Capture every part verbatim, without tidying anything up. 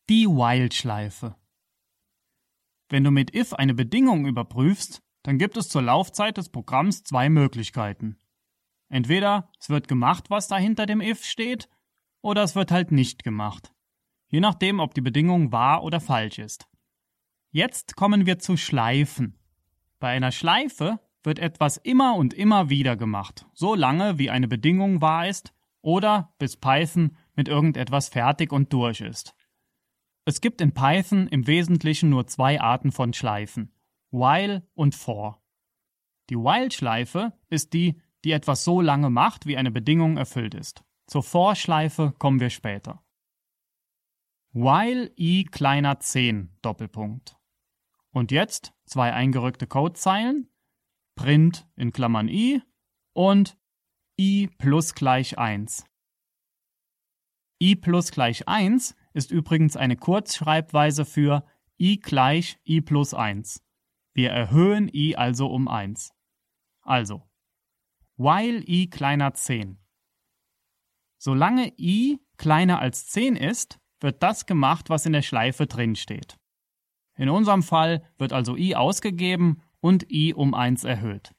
Die While-Schleife. Wenn du mit if eine Bedingung überprüfst, dann gibt es zur Laufzeit des Programms zwei Möglichkeiten. Entweder es wird gemacht, was da hinter dem if steht, oder es wird halt nicht gemacht. Je nachdem, ob die Bedingung wahr oder falsch ist. Jetzt kommen wir zu Schleifen. Bei einer Schleife wird etwas immer und immer wieder gemacht, so lange wie eine Bedingung wahr ist oder bis Python mit irgendetwas fertig und durch ist. Es gibt in Python im Wesentlichen nur zwei Arten von Schleifen, while und for. Die While-Schleife ist die, die etwas so lange macht, wie eine Bedingung erfüllt ist. Zur For-Schleife kommen wir später. While i kleiner zehn, Doppelpunkt. Und jetzt zwei eingerückte Codezeilen, print in Klammern i und i plus gleich eins. i plus gleich eins ist übrigens eine Kurzschreibweise für i gleich i plus eins. Wir erhöhen i also um eins. Also, while i kleiner zehn. Solange i kleiner als zehn ist, wird das gemacht, was in der Schleife drin steht. In unserem Fall wird also i ausgegeben und i um eins erhöht.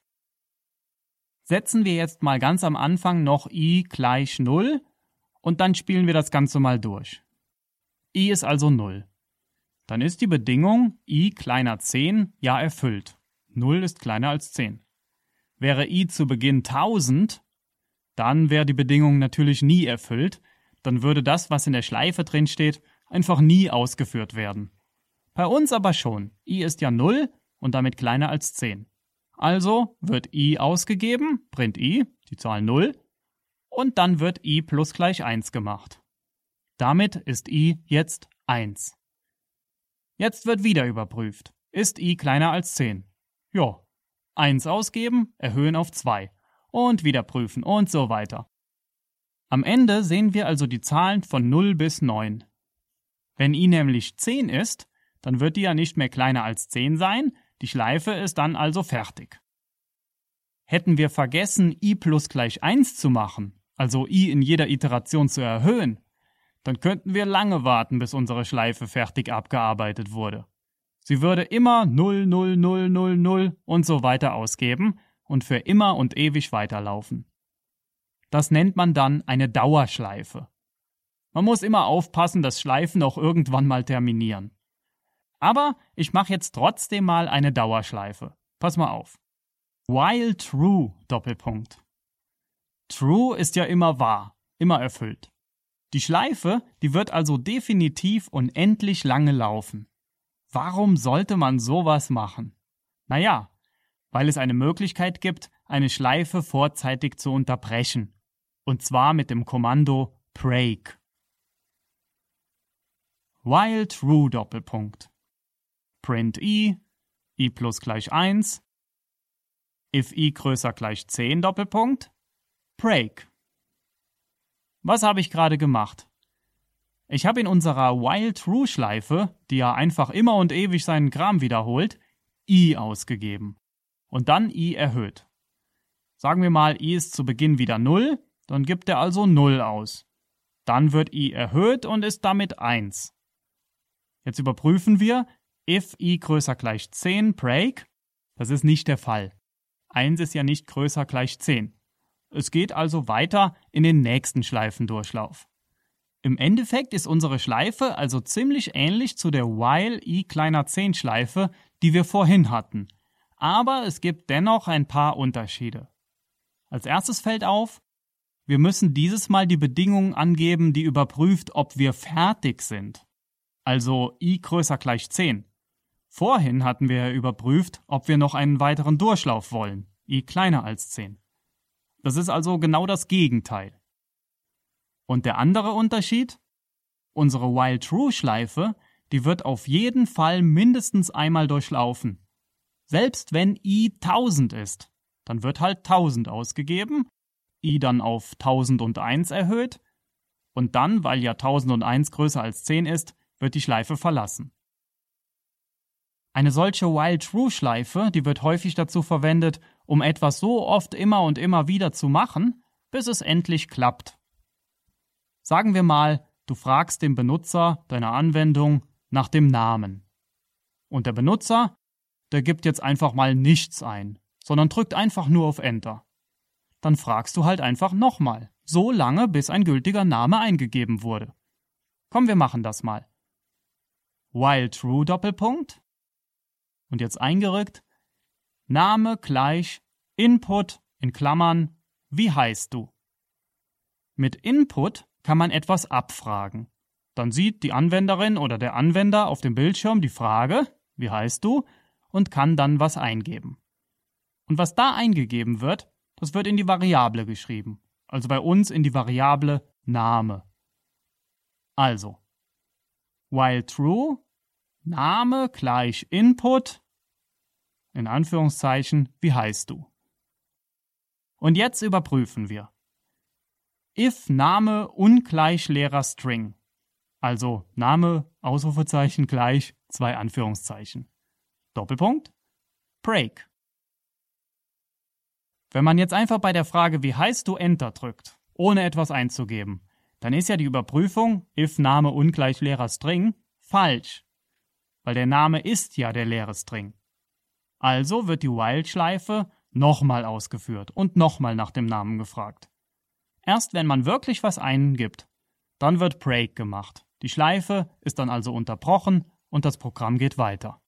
Setzen wir jetzt mal ganz am Anfang noch i gleich null und dann spielen wir das Ganze mal durch. i ist also null. Dann ist die Bedingung i kleiner zehn ja erfüllt. null ist kleiner als zehn. Wäre i zu Beginn tausend, dann wäre die Bedingung natürlich nie erfüllt. Dann würde das, was in der Schleife drin steht, einfach nie ausgeführt werden. Bei uns aber schon. I ist ja null und damit kleiner als zehn. Also wird i ausgegeben, print i, die Zahl null, und dann wird i plus gleich eins gemacht. Damit ist i jetzt eins. Jetzt wird wieder überprüft. Ist i kleiner als zehn? Ja. eins ausgeben, erhöhen auf zwei. Und wieder prüfen und so weiter. Am Ende sehen wir also die Zahlen von null bis neun. Wenn i nämlich zehn ist, dann wird die ja nicht mehr kleiner als zehn sein, die Schleife ist dann also fertig. Hätten wir vergessen, i plus gleich eins zu machen, also i in jeder Iteration zu erhöhen, dann könnten wir lange warten, bis unsere Schleife fertig abgearbeitet wurde. Sie würde immer null, null, null, null, null und so weiter ausgeben und für immer und ewig weiterlaufen. Das nennt man dann eine Dauerschleife. Man muss immer aufpassen, dass Schleifen auch irgendwann mal terminieren. Aber ich mache jetzt trotzdem mal eine Dauerschleife. Pass mal auf. While true, Doppelpunkt. True ist ja immer wahr, immer erfüllt. Die Schleife, die wird also definitiv unendlich lange laufen. Warum sollte man sowas machen? Naja, weil es eine Möglichkeit gibt, eine Schleife vorzeitig zu unterbrechen. Und zwar mit dem Kommando break. While true, Doppelpunkt. Print i, i plus gleich eins, if i größer gleich zehn, Doppelpunkt, break. Was habe ich gerade gemacht? Ich habe in unserer While-True-Schleife, die ja einfach immer und ewig seinen Kram wiederholt, i ausgegeben und dann i erhöht. Sagen wir mal, i ist zu Beginn wieder null, dann gibt er also null aus. Dann wird i erhöht und ist damit eins. Jetzt überprüfen wir, if i größer gleich zehn, break. Das ist nicht der Fall. eins ist ja nicht größer gleich zehn. Es geht also weiter in den nächsten Schleifendurchlauf. Im Endeffekt ist unsere Schleife also ziemlich ähnlich zu der while i kleiner zehn Schleife, die wir vorhin hatten. Aber es gibt dennoch ein paar Unterschiede. Als erstes fällt auf, wir müssen dieses Mal die Bedingung angeben, die überprüft, ob wir fertig sind. Also i größer gleich zehn. Vorhin hatten wir ja überprüft, ob wir noch einen weiteren Durchlauf wollen, i kleiner als zehn. Das ist also genau das Gegenteil. Und der andere Unterschied? Unsere While-True-Schleife, die wird auf jeden Fall mindestens einmal durchlaufen. Selbst wenn i tausend ist, dann wird halt tausend ausgegeben, i dann auf tausendeins erhöht und dann, weil ja tausendeins größer als zehn ist, wird die Schleife verlassen. Eine solche While-True-Schleife, die wird häufig dazu verwendet, um etwas so oft immer und immer wieder zu machen, bis es endlich klappt. Sagen wir mal, Du fragst den Benutzer deiner Anwendung nach dem Namen. Und der Benutzer, der gibt jetzt einfach mal nichts ein, sondern drückt einfach nur auf Enter. Dann fragst du halt einfach nochmal, so lange, bis ein gültiger Name eingegeben wurde. Komm, wir machen das mal. While true Doppelpunkt. Und jetzt eingerückt, Name gleich Input in Klammern, wie heißt du? Mit Input kann man etwas abfragen. Dann sieht die Anwenderin oder der Anwender auf dem Bildschirm die Frage, wie heißt du, und kann dann was eingeben. Und was da eingegeben wird, das wird in die Variable geschrieben. Also bei uns in die Variable Name. Also, while true, Name gleich Input, in Anführungszeichen, wie heißt du? Und jetzt überprüfen wir. If Name ungleich leerer String, also Name, Ausrufezeichen gleich, zwei Anführungszeichen. Doppelpunkt, break. Wenn man jetzt einfach bei der Frage, wie heißt du, Enter drückt, ohne etwas einzugeben, dann ist ja die Überprüfung, if Name ungleich leerer String, falsch. Weil der Name ist ja der leere String. Also wird die While-Schleife nochmal ausgeführt und nochmal nach dem Namen gefragt. Erst wenn man wirklich was eingibt, dann wird Break gemacht. Die Schleife ist dann also unterbrochen und das Programm geht weiter.